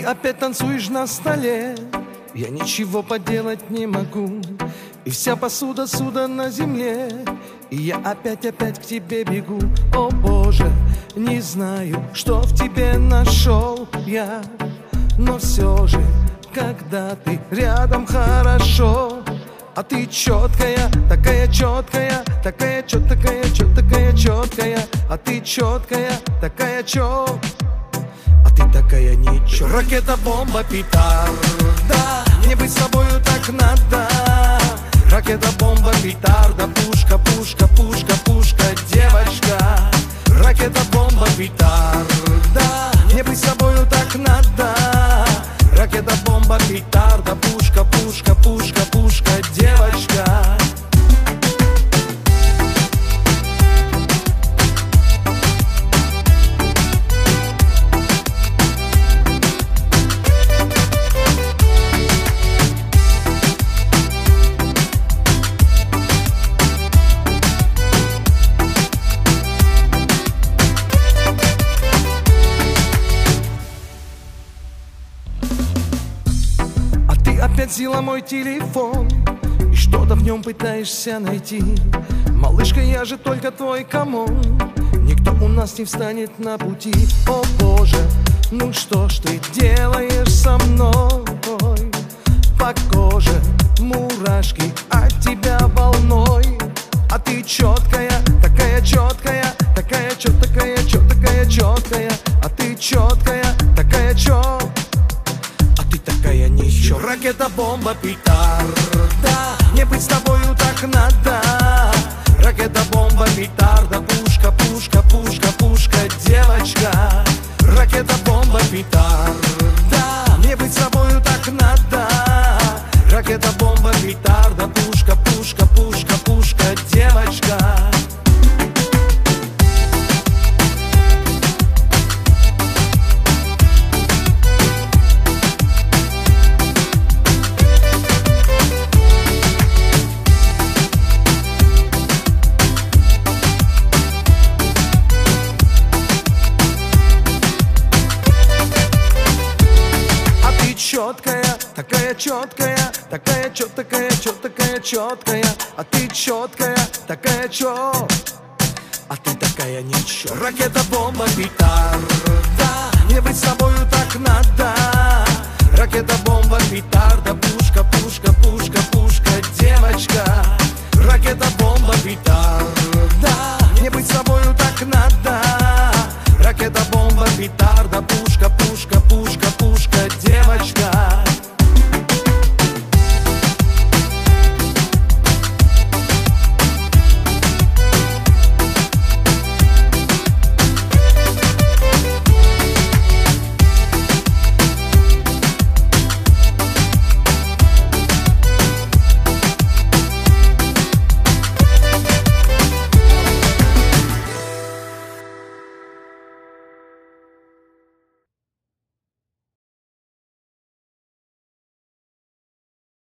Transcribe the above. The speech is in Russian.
опять танцуешь на столе, я ничего поделать не могу. И вся посуда суда на земле, и я опять к тебе бегу. О Боже, не знаю, что в тебе нашел я, но все же, когда ты рядом, хорошо. А ты четкая, такая четкая, такая четкая, такая четкая. А ты четкая, такая а ты такая ничего. Ракета, бомба, петарда, мне быть с тобою так надо. Ракета, бомба, петарда, пушка, пушка, пушка, пушка, девочка. Ракета, бомба, петарда, мне быть с тобою так надо. Ракета, бомба, петарда, пушка, пушка, пушка, пушка, девочка. Опять взяла мой телефон и что-то в нем пытаешься найти. Малышка, я же только твой камон, никто у нас не встанет на пути. О Боже, ну что ж ты делаешь со мной? По коже мурашки от тебя волной. А ты четкая, такая четкая, такая четкая, такая четкая. А ты четкая, такая ты такая ничего. Ракета, бомба, петарда, мне быть с тобою так надо. Ракета, бомба, петарда, пушка, пушка, пушка, пушка, девочка. Ракета, бомба, петарда, мне быть с тобою так надо. Ракета, бомба, петарда, пушка, пушка, пушка, пушка, девочка. Четкая, такая четкая, такая четкая, такая четкая. А ты четкая, такая а ты такая ничего. Ракета, бомба, петарда, мне быть с тобою так надо. Ракета, бомба, петарда, пушка, пушка, пушка,